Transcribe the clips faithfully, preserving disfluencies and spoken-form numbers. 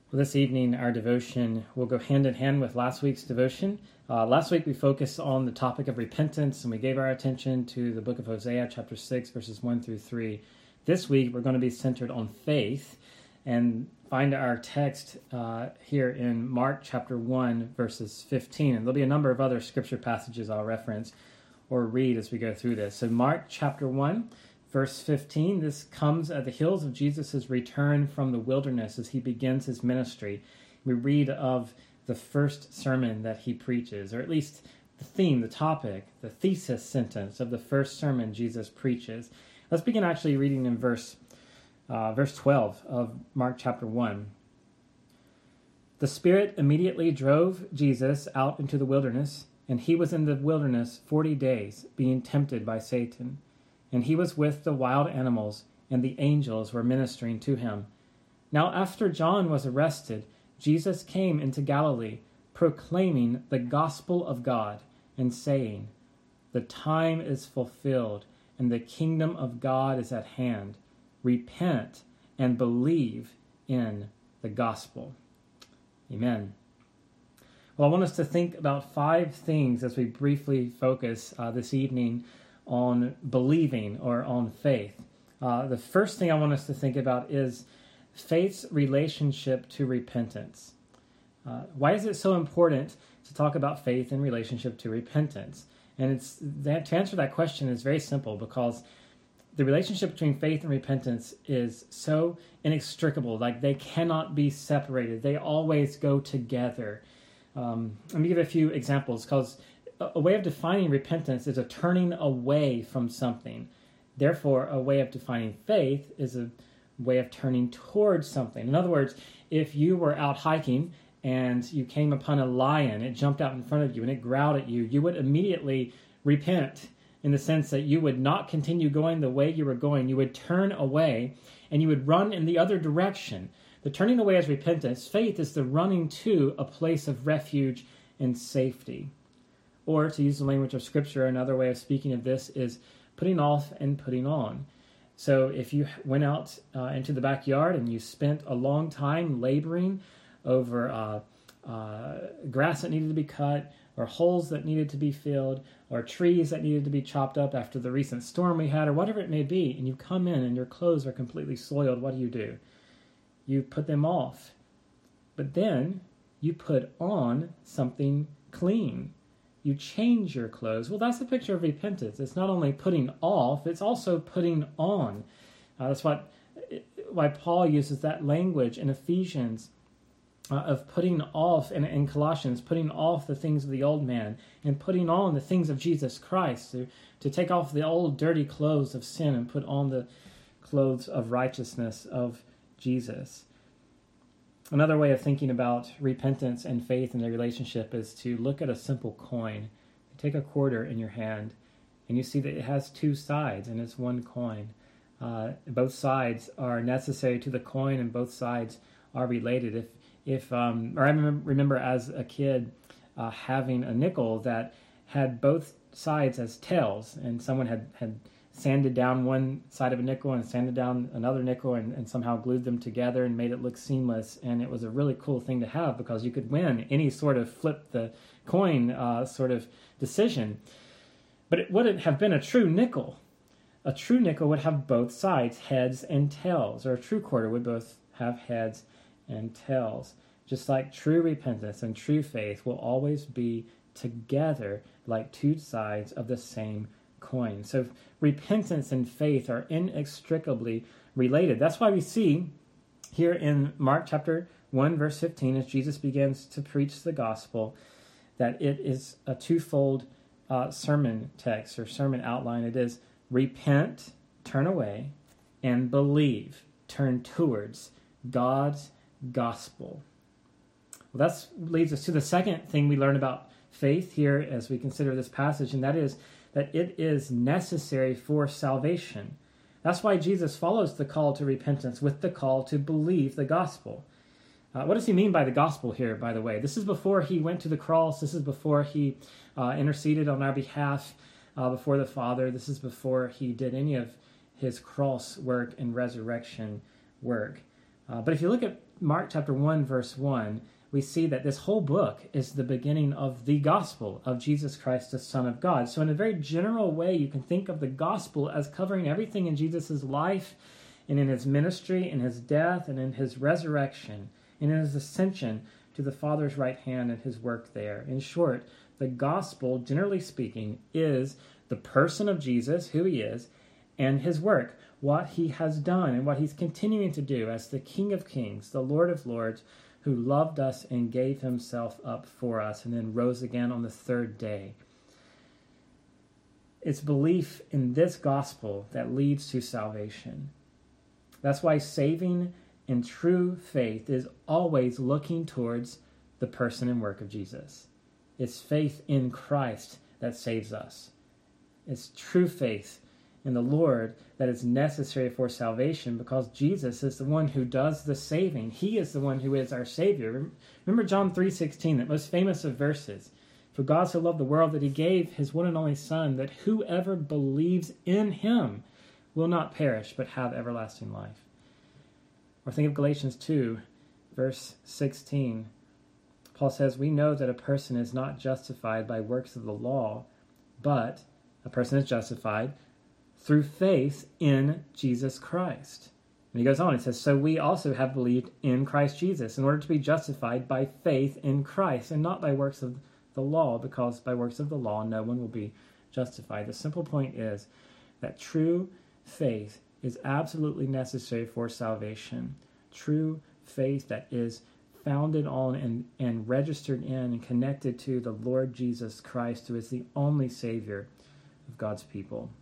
Well, this evening, our devotion will go hand in hand with last week's devotion. Uh, last week, we focused on the topic of repentance, and we gave our attention to the book of Hosea, chapter six, verses one through three. This week, we're going to be centered on faith and find our text uh, here in Mark chapter one, verses fifteen. And there'll be a number of other scripture passages I'll reference or read as we go through this. So Mark chapter one, verse fifteen, this comes at the heels of Jesus' return from the wilderness as he begins his ministry. We read of the first sermon that he preaches, or at least the theme, the topic, the thesis sentence of the first sermon Jesus preaches. Let's begin actually reading in verse, uh, verse twelve of Mark chapter one. The Spirit immediately drove Jesus out into the wilderness, and he was in the wilderness forty days, being tempted by Satan. And he was with the wild animals, and the angels were ministering to him. Now after John was arrested, Jesus came into Galilee, proclaiming the gospel of God, and saying, "The time is fulfilled, and the kingdom of God is at hand. Repent and believe in the gospel." Amen. Well, I want us to think about five things as we briefly focus uh, this evening on believing or on faith. Uh, the first thing I want us to think about is faith's relationship to repentance. Uh, why is it so important to talk about faith in relationship to repentance? And it's that, to answer that question is very simple, because the relationship between faith and repentance is so inextricable, like they cannot be separated. They always go together. Um, let me give a few examples, because a way of defining repentance is a turning away from something. Therefore, a way of defining faith is a way of turning towards something. In other words, if you were out hiking and you came upon a lion, it jumped out in front of you and it growled at you, you would immediately repent, in the sense that you would not continue going the way you were going. You would turn away and you would run in the other direction. The turning away is repentance. Faith is the running to a place of refuge and safety. Or, to use the language of Scripture, another way of speaking of this is putting off and putting on. So if you went out uh, into the backyard and you spent a long time laboring over uh, uh, grass that needed to be cut, or holes that needed to be filled, or trees that needed to be chopped up after the recent storm we had, or whatever it may be, and you come in and your clothes are completely soiled, what do you do? You put them off. But then you put on something clean. You change your clothes. Well, that's a picture of repentance. It's not only putting off, it's also putting on. Uh, that's what why Paul uses that language in Ephesians uh, of putting off, and in Colossians, putting off the things of the old man and putting on the things of Jesus Christ, to, to take off the old dirty clothes of sin and put on the clothes of righteousness of Jesus. Another way of thinking about repentance and faith in their relationship is to look at a simple coin. You take a quarter in your hand, and you see that it has two sides, and it's one coin. Uh, both sides are necessary to the coin, and both sides are related. If, if, um, or I remember as a kid uh, having a nickel that had both sides as tails, and someone had had sanded down one side of a nickel and sanded down another nickel and, and somehow glued them together and made it look seamless. And it was a really cool thing to have, because you could win any sort of flip the coin uh, sort of decision. But it wouldn't have been a true nickel. A true nickel would have both sides, heads and tails, or a true quarter would both have heads and tails. Just like true repentance and true faith will always be together like two sides of the same coin. So repentance and faith are inextricably related. That's why we see here in Mark chapter one, verse fifteen, as Jesus begins to preach the gospel, that it is a twofold uh, sermon text or sermon outline. It is repent, turn away, and believe, turn towards God's gospel. Well, that leads us to the second thing we learn about faith here as we consider this passage, and that is that it is necessary for salvation. That's why Jesus follows the call to repentance with the call to believe the gospel. Uh, what does he mean by the gospel here, by the way? This is before he went to the cross. This is before he uh, interceded on our behalf uh, before the Father. This is before he did any of his cross work and resurrection work. Uh, but if you look at Mark chapter one, verse one, we see that this whole book is the beginning of the gospel of Jesus Christ, the Son of God. So in a very general way, you can think of the gospel as covering everything in Jesus' life and in his ministry, in his death, and in his resurrection, and in his ascension to the Father's right hand and his work there. In short, the gospel, generally speaking, is the person of Jesus, who he is, and his work, what he has done and what he's continuing to do as the King of Kings, the Lord of Lords, who loved us and gave himself up for us and then rose again on the third day. It's belief in this gospel that leads to salvation. That's why saving and true faith is always looking towards the person and work of Jesus. It's faith in Christ that saves us. It's true faith in the Lord that is necessary for salvation, because Jesus is the one who does the saving. He is the one who is our Savior. Remember John three sixteen, that most famous of verses. For God so loved the world that he gave his one and only Son, that whoever believes in him will not perish but have everlasting life. Or think of Galatians two, verse sixteen. Paul says, we know that a person is not justified by works of the law, but a person is justified through faith in Jesus Christ. And he goes on, he says, so we also have believed in Christ Jesus in order to be justified by faith in Christ and not by works of the law, because by works of the law no one will be justified. The simple point is that true faith is absolutely necessary for salvation. True faith that is founded on and, and registered in and connected to the Lord Jesus Christ, who is the only Savior of God's people.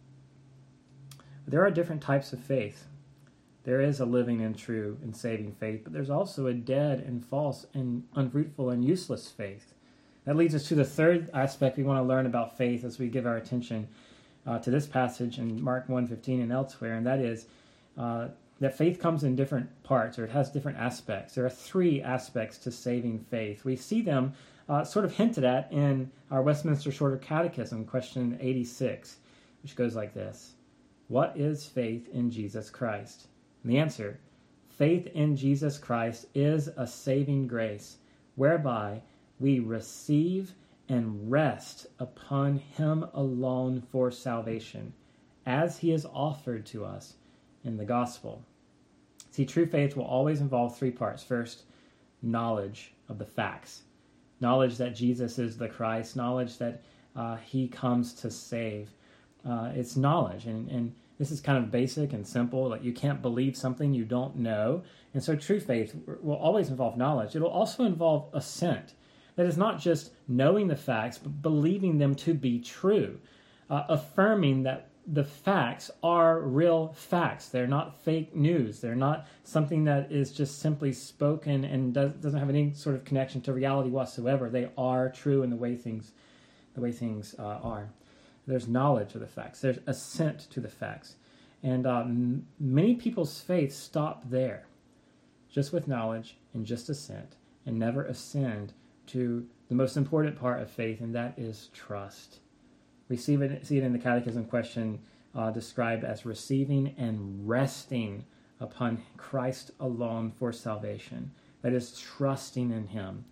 There are different types of faith. There is a living and true and saving faith, but there's also a dead and false and unfruitful and useless faith. That leads us to the third aspect we want to learn about faith as we give our attention uh, to this passage in Mark one fifteen and elsewhere, and that is uh, that faith comes in different parts, or it has different aspects. There are three aspects to saving faith. We see them uh, sort of hinted at in our Westminster Shorter Catechism, question eighty-six, which goes like this. What is faith in Jesus Christ? And the answer, faith in Jesus Christ is a saving grace, whereby we receive and rest upon him alone for salvation, as he is offered to us in the gospel. See, true faith will always involve three parts. First, knowledge of the facts. Knowledge that Jesus is the Christ. Knowledge that uh, he comes to save. Uh, it's knowledge, and, and this is kind of basic and simple. Like, you can't believe something you don't know. And so true faith will always involve knowledge. It will also involve assent. That is not just knowing the facts, but believing them to be true. Uh, affirming that the facts are real facts. They're not fake news. They're not something that is just simply spoken and does, doesn't have any sort of connection to reality whatsoever. They are true in the way things, the way things uh, are. There's knowledge of the facts. There's assent to the facts. And um, many people's faith stop there, just with knowledge and just assent, and never ascend to the most important part of faith, and that is trust. We see it, see it in the Catechism question uh, described as receiving and resting upon Christ alone for salvation. That is, trusting in him.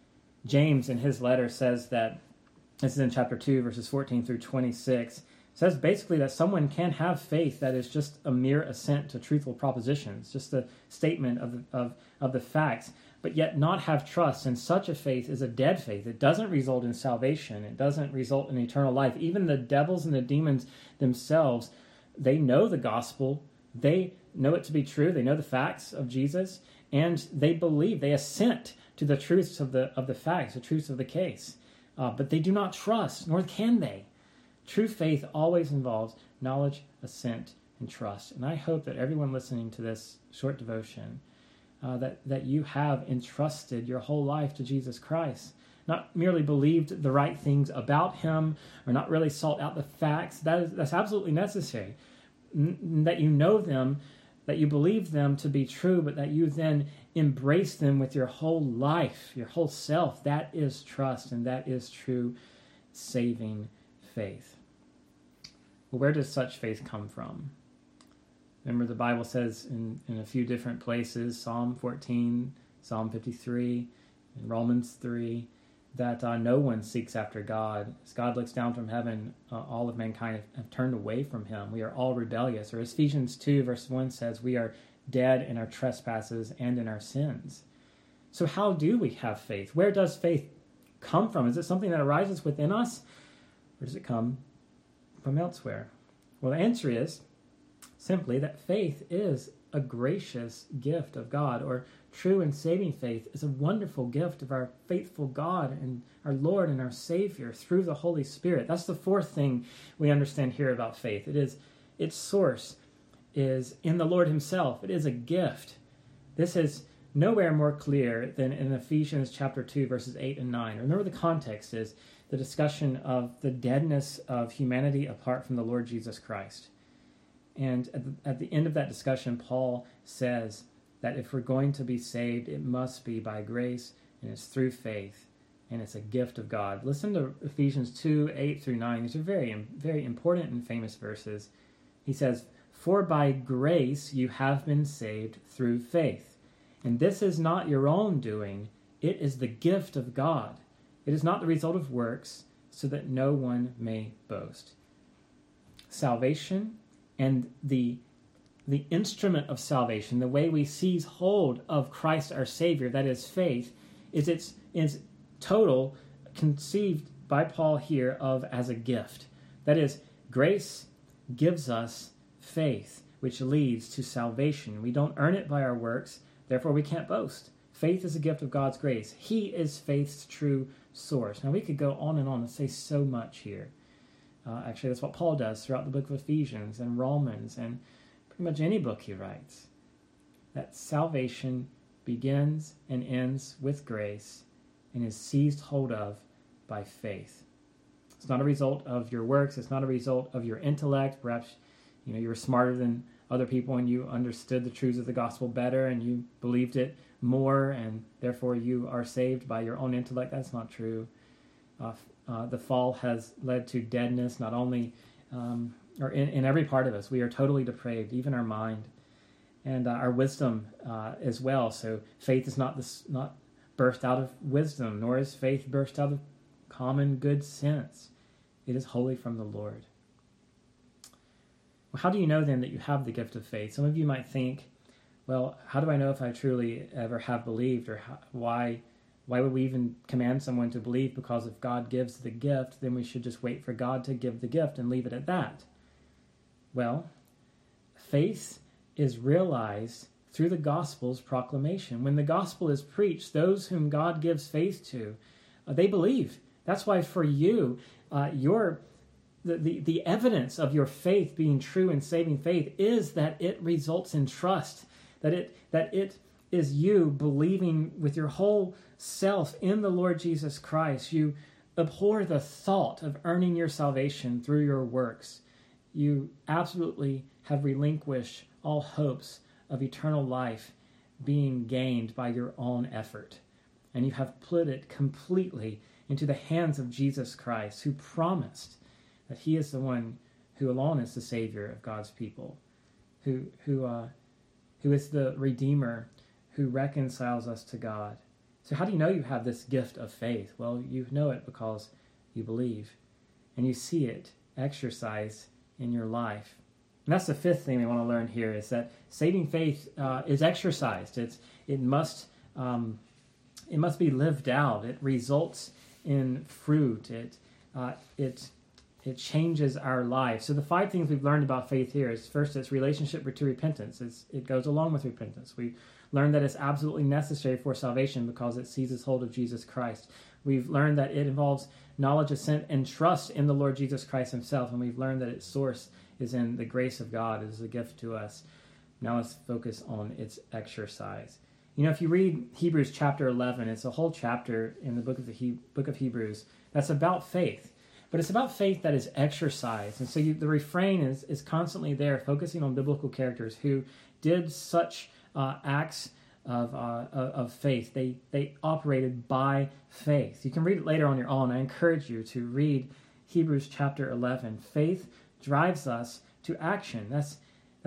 James, in his letter, says that, this is in chapter two, verses fourteen through twenty-six, says basically that someone can have faith that is just a mere assent to truthful propositions, just a statement of, of, of the facts, but yet not have trust. And such a faith is a dead faith. It doesn't result in salvation. It doesn't result in eternal life. Even the devils and the demons themselves, they know the gospel. They know it to be true. They know the facts of Jesus, and they believe, they assent to the truths of the of the facts, the truths of the case. Uh, but they do not trust, nor can they. True faith always involves knowledge, assent, and trust. And I hope that everyone listening to this short devotion, uh, that, that you have entrusted your whole life to Jesus Christ. Not merely believed the right things about him, or not really sought out the facts. That is, that's absolutely necessary. N- that you know them, that you believe them to be true, but that you then embrace them with your whole life, your whole self. That is trust, and that is true saving faith. Well, where does such faith come from? Remember, the Bible says in, in a few different places, Psalm fourteen, Psalm fifty-three, and Romans three, that uh, no one seeks after God. As God looks down from heaven, uh, all of mankind have, have turned away from him. We are all rebellious. Or as Ephesians two, verse one says, we are dead in our trespasses and in our sins. So how do we have faith? Where does faith come from? Is it something that arises within us? Or does it come from elsewhere? Well, the answer is simply that faith is a gracious gift of God, or true and saving faith is a wonderful gift of our faithful God and our Lord and our Savior through the Holy Spirit. That's the fourth thing we understand here about faith. It is its source is in the Lord himself. It is a gift. This is nowhere more clear than in Ephesians chapter two, verses eight and nine. Remember, the context is the discussion of the deadness of humanity apart from the Lord Jesus Christ. And at the, at the end of that discussion, Paul says that if we're going to be saved, it must be by grace, and it's through faith, and it's a gift of God. Listen to Ephesians two, eight through nine. These are very, very important and famous verses. He says, "For by grace you have been saved through faith. And this is not your own doing, it is the gift of God. It is not the result of works, so that no one may boast." Salvation and the, the instrument of salvation, the way we seize hold of Christ our Savior, that is faith, is its is total conceived by Paul here of as a gift. That is, grace gives us faith, which leads to salvation. We don't earn it by our works, therefore we can't boast. Faith is a gift of God's grace. He is faith's true source. Now, we could go on and on and say so much here. Uh, actually, that's what Paul does throughout the book of Ephesians and Romans and pretty much any book he writes. That salvation begins and ends with grace and is seized hold of by faith. It's not a result of your works. It's not a result of your intellect. Perhaps you know you were smarter than other people and you understood the truths of the gospel better and you believed it more and therefore you are saved by your own intellect. That's not true. Uh, uh, the fall has led to deadness, not only um, or in, in every part of us. We are totally depraved, even our mind and uh, our wisdom uh, as well. So faith is not this, not birthed out of wisdom, nor is faith birthed out of common good sense. It is wholly from the Lord. Well, how do you know then that you have the gift of faith? Some of you might think, well, how do I know if I truly ever have believed, or how, why why would we even command someone to believe? Because if God gives the gift, then we should just wait for God to give the gift and leave it at that. Well, faith is realized through the gospel's proclamation. When the gospel is preached, those whom God gives faith to, uh, they believe. That's why for you, uh, your the, the, the evidence of your faith being true and saving faith is that it results in trust, that it that it is you believing with your whole self in the Lord Jesus Christ. You abhor the thought of earning your salvation through your works. You absolutely have relinquished all hopes of eternal life being gained by your own effort. And you have put it completely into the hands of Jesus Christ, who promised that he is the one who alone is the Savior of God's people, who who uh, who is the Redeemer, who reconciles us to God. So how do you know you have this gift of faith? Well, you know it because you believe, and you see it exercised in your life. And that's the fifth thing we want to learn here, is that saving faith uh, is exercised. It's it must um, it must be lived out. It results in fruit. It uh, it it changes our life. So the five things we've learned about faith here is, first, it's relationship to repentance. It's, it goes along with repentance. We learned that it's absolutely necessary for salvation because it seizes hold of Jesus Christ. We've learned that it involves knowledge, assent, and trust in the Lord Jesus Christ himself, and we've learned that its source is in the grace of God. It is a gift to us. Now let's focus on its exercise. You know, if you read Hebrews chapter eleven, it's a whole chapter in the book of the he- book of Hebrews that's about faith. But it's about faith that is exercised. And so you, the refrain is, is constantly there, focusing on biblical characters who did such uh, acts of uh, of faith. They they operated by faith. You can read it later on your own. I encourage you to read Hebrews chapter eleven. Faith drives us to action. That's that's what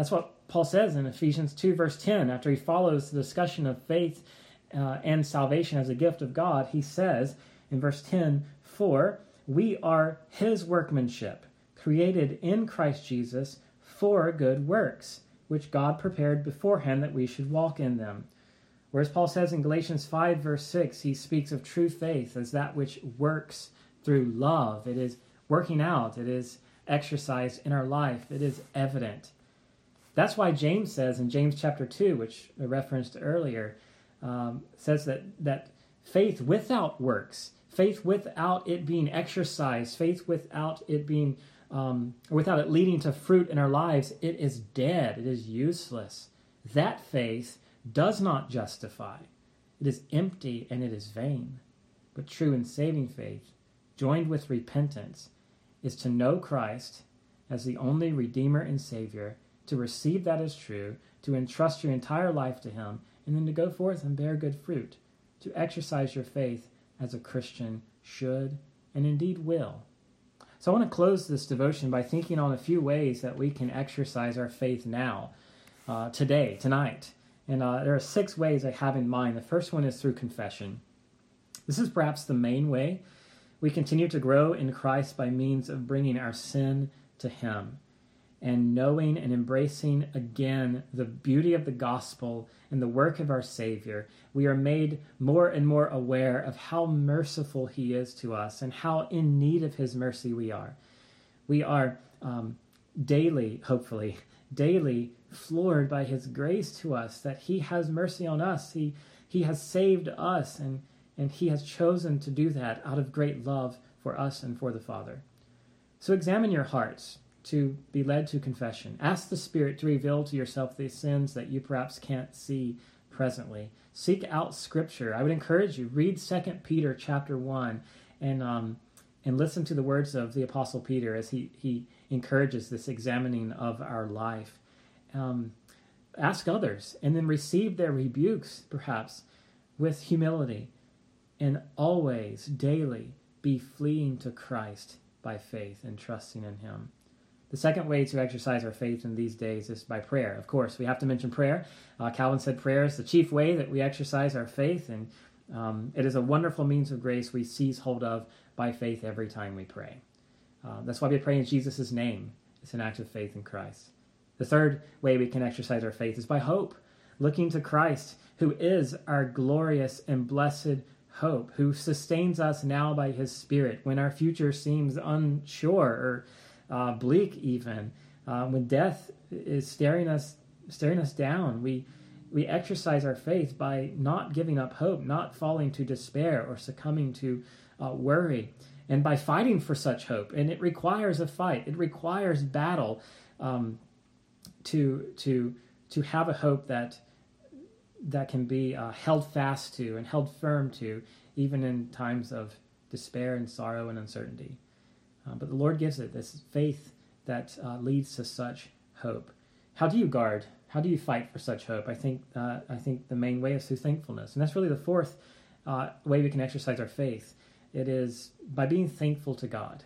Paul says in Ephesians two, verse ten, after he follows the discussion of faith uh, and salvation as a gift of God, he says in verse ten, "For we are his workmanship, created in Christ Jesus for good works, which God prepared beforehand that we should walk in them." Whereas Paul says in Galatians five, verse six, he speaks of true faith as that which works through love. It is working out. It is exercised in our life. It is evident. That's why James says in James chapter two, which I referenced earlier, um, says that, that faith without works, faith without it being exercised, faith without it being, um, without it leading to fruit in our lives, it is dead. It is useless. That faith does not justify. It is empty and it is vain. But true and saving faith, joined with repentance, is to know Christ as the only Redeemer and Savior, to receive that as true, to entrust your entire life to him, and then to go forth and bear good fruit, to exercise your faith as a Christian should and indeed will. So I want to close this devotion by thinking on a few ways that we can exercise our faith now, uh, today, tonight. And uh, there are six ways I have in mind. The first one is through confession. This is perhaps the main way we continue to grow in Christ, by means of bringing our sin to him and knowing and embracing again the beauty of the gospel and the work of our Savior. We are made more and more aware of how merciful he is to us and how in need of his mercy we are. We are um, daily, hopefully, daily floored by his grace to us, that he has mercy on us. He, he has saved us, and And he has chosen to do that out of great love for us and for the Father. So examine your hearts to be led to confession. Ask the Spirit to reveal to yourself the sins that you perhaps can't see presently. Seek out Scripture. I would encourage you, read Second Peter chapter one and um, and listen to the words of the Apostle Peter as he, he encourages this examining of our life. Um, ask others, and then receive their rebukes, perhaps, with humility. And always, daily, be fleeing to Christ by faith and trusting in him. The second way to exercise our faith in these days is by prayer. Of course, we have to mention prayer. Uh, Calvin said prayer is the chief way that we exercise our faith, and um, it is a wonderful means of grace we seize hold of by faith every time we pray. Uh, that's why we pray in Jesus' name. It's an act of faith in Christ. The third way we can exercise our faith is by hope, looking to Christ, who is our glorious and blessed hope, who sustains us now by his Spirit when our future seems unsure or uh, bleak even. Uh, when death is staring us staring us down, we we exercise our faith by not giving up hope, not falling to despair or succumbing to uh, worry, and by fighting for such hope. And it requires a fight. It requires battle um, to to to have a hope that that can be uh, held fast to and held firm to, even in times of despair and sorrow and uncertainty. Uh, but the Lord gives it, this faith that uh, leads to such hope. How do you guard? How do you fight for such hope? I think uh, I think the main way is through thankfulness. And that's really the fourth uh, way we can exercise our faith. It is by being thankful to God.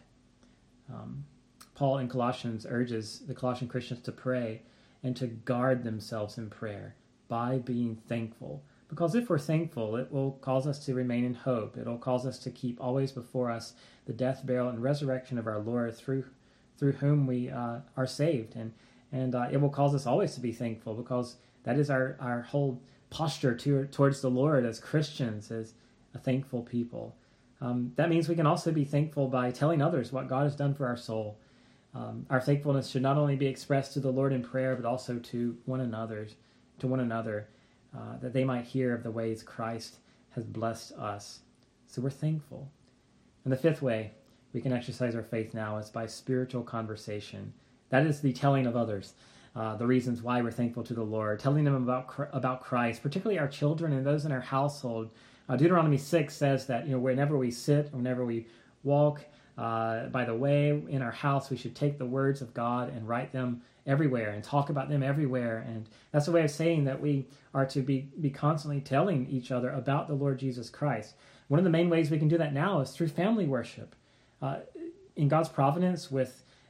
Um, Paul in Colossians urges the Colossian Christians to pray and to guard themselves in prayer by being thankful. Because if we're thankful, it will cause us to remain in hope. It will cause us to keep always before us the death, burial, and resurrection of our Lord, through through whom we uh, are saved. And and uh, it will cause us always to be thankful, because that is our, our whole posture to, towards the Lord as Christians, as a thankful people. Um, that means we can also be thankful by telling others what God has done for our soul. Um, our thankfulness should not only be expressed to the Lord in prayer, but also to one another, to one another, uh, that they might hear of the ways Christ has blessed us. So we're thankful. And the fifth way we can exercise our faith now is by spiritual conversation. That is the telling of others, uh, the reasons why we're thankful to the Lord, telling them about about Christ, particularly our children and those in our household. Uh, Deuteronomy six says that, you know, whenever we sit, whenever we walk uh, by the way in our house, we should take the words of God and write them everywhere and talk about them everywhere. And that's a way of saying that we are to be, be constantly telling each other about the Lord Jesus Christ. One of the main ways we can do that now is through family worship. Uh, in God's providence, with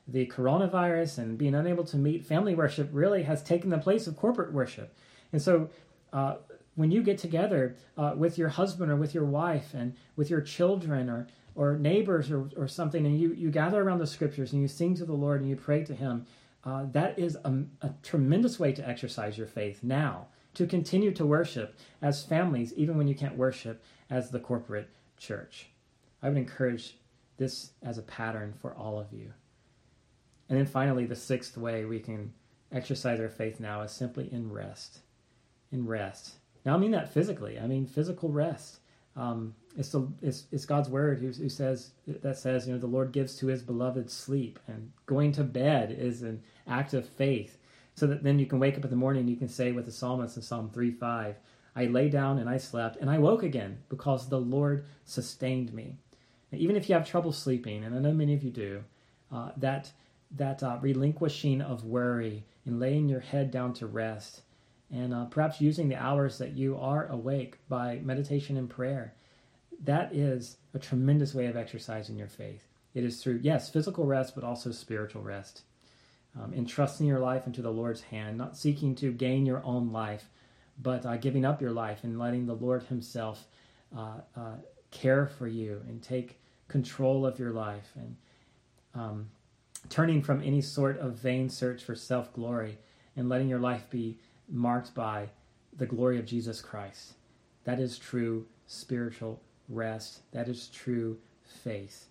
the coronavirus and being unable to meet, family worship really has taken the place of corporate worship. And so uh, when you get together uh, with your husband or with your wife and with your children or or neighbors or, or something, and you, you gather around the scriptures and you sing to the Lord and you pray to him, uh, that is a, a tremendous way to exercise your faith now, to continue to worship as families, even when you can't worship as the corporate church. I would encourage this as a pattern for all of you. And then finally, the sixth way we can exercise our faith now is simply in rest. In rest. Now, I mean that physically. I mean physical rest. Um, it's, the, it's it's God's word who, who says that says you know the Lord gives to his beloved sleep, and going to bed is an act of faith, so that then you can wake up in the morning and you can say with the psalmist in Psalm three five, I lay down and I slept and I woke again because the Lord sustained me. And even if you have trouble sleeping, and I know many of you do, uh, that that uh, relinquishing of worry and laying your head down to rest, and uh, perhaps using the hours that you are awake by meditation and prayer, that is a tremendous way of exercising your faith. It is through, yes, physical rest, but also spiritual rest. Um, entrusting your life into the Lord's hand, not seeking to gain your own life, but uh, giving up your life and letting the Lord himself uh, uh, care for you and take control of your life, and um, turning from any sort of vain search for self-glory and letting your life be marked by the glory of Jesus Christ. That is true spiritual rest. That is true faith.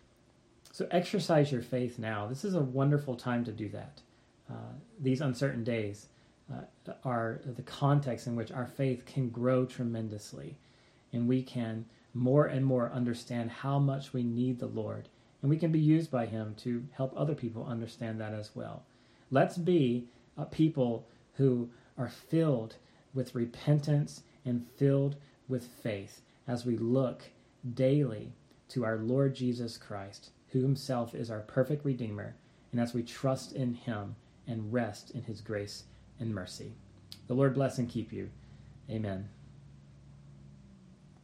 So exercise your faith now. This is a wonderful time to do that. Uh, these uncertain days uh, are the context in which our faith can grow tremendously, and we can more and more understand how much we need the Lord, and we can be used by him to help other people understand that as well. Let's be a people who are filled with repentance and filled with faith as we look daily to our Lord Jesus Christ, who himself is our perfect Redeemer, and as we trust in him and rest in his grace and mercy. The Lord bless and keep you. Amen.